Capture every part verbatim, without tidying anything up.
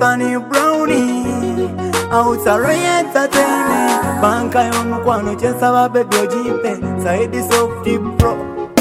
Bunny Brownie Outside Entertainment Banka y'omukwano kyensaba baby ogipe Saidi Soft Pro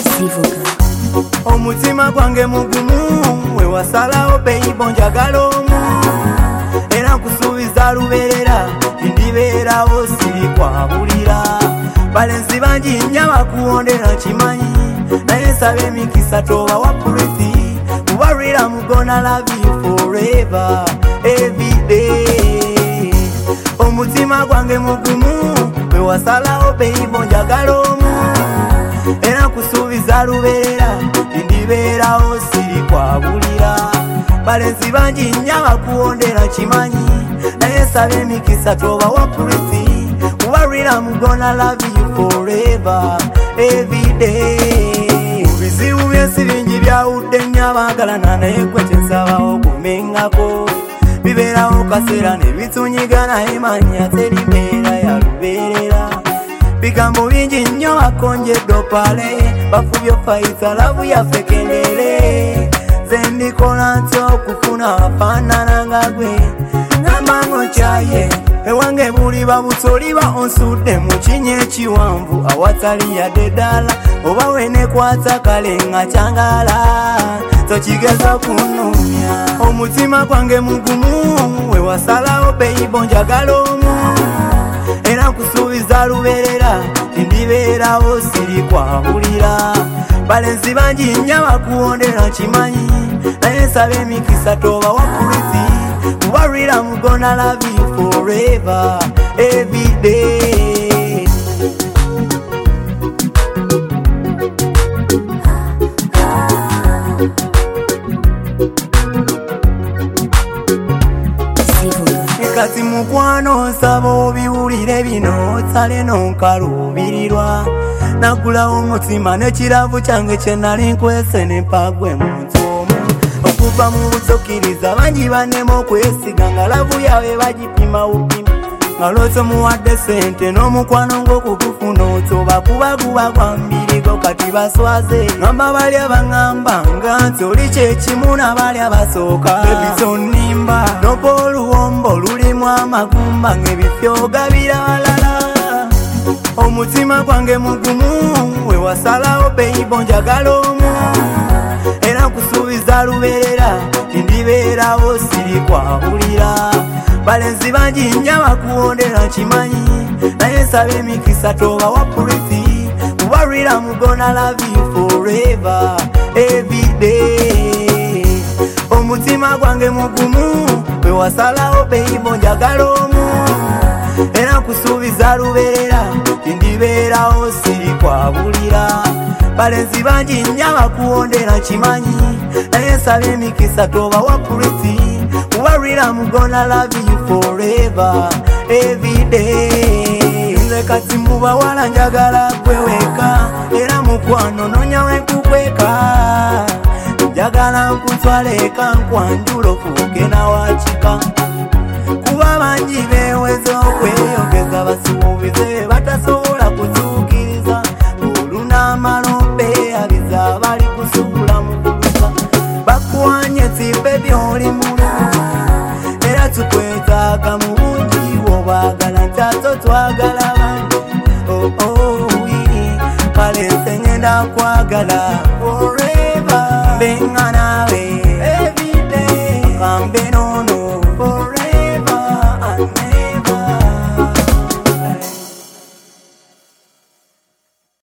Omutima gwange mugumu we wasalawo baby njagala omu era nkusuubiza lubeerera ndibeerawo siri kwabulira balenzi bangi nnyo bakuwondera kimanyi naye nsaba emikisa toba wa purity kubalwira mu gonna love you forever every day omutima gwange mugumu we wasalawo baby njagala omu era nkusuubiza lubeerera ndibeerawo siri kwabulira balenzi bangi nnyo bakuwondera kimanyi naye nsaba emikisa toba wa purity kubalwira mu gonna love you forever every day bizibu byensi bingi byawudde nnyo abaagalana naye gwe kyensabawo kumengako bibeerawo kaseera ne bitunyiga naye manya teribeera ya lubeerera bigambo bingi nnyo bakonjedde opale bafubye fayita lavu yaffe kendere ze ndikola ntya okufuna afaanana nga gwe namango kyaye ewange buli babutoliba onsudde mu kinnya ekiwanvu awatali yadde ddala oba wenekwata kale nga kyangala tokigeza kunumya omutima gwange mugumu we wasalawo baby njagala omu era nkusuubiza lubeerera ndibeerawo siri kwabulira balenzi bangi nnyo bakuwondera kimanyi naye nsaba emikisa toba wa purity kubalwira mu gonna love you forever every day kati mukwano nsaba obiwulire bino otale nonkaluubirirwa nagulawo omutima n'ekiravu kyange kye nali nkwese ne mpagwe muntu omu okuva mu busokkiriza bangi bannema okwesiga nga lavu yaabwe bagipima bupima nga lwotyo muwadde sente n'omukwano ng'okugufuna otoba kuba guba gwambirigo kati baswaze ngamba bali abaŋŋamba nga nti oli kyekimu n'abali abasooka ebizonnimba noba oluwombo lulimu amagumba ng'ebifyoga biralala omutima gwange mugumu we wasalawo baby njagala omu era nkusuubiza lubeerera ndibeerawo siri kwabulira balenzi bangi nnyo bakuwondera kimanyi naye nsaba emikisa toba wa purity kubalwira mu gonna love you forever every day omutima gwange mugumu we wasalawo baby njagala omu era nkusuubiza lubeerera ndibeerawo siri kwabulira balenzi bangi nnyo bakuwondera kimanyi naye nsaba emikisa toba wa purity kubalwira mu gonna love you forever every day nze kati mu bawala njagala kweweka era mukwano nonya wenkukweka njagala nkutwale eka nkwanjula ofuuke nawakika kuba bangi beeweza okweyongeza basuubize batasobola kutuukiriza olunamalombe abiza bali kusuula mu kulusa bakuwanye tibe byoli mulu era tukwetaaga mu bungi bw'obaagala ntato twagala bangi oh oh kale nse ngenda kwagala forever mbenga nawe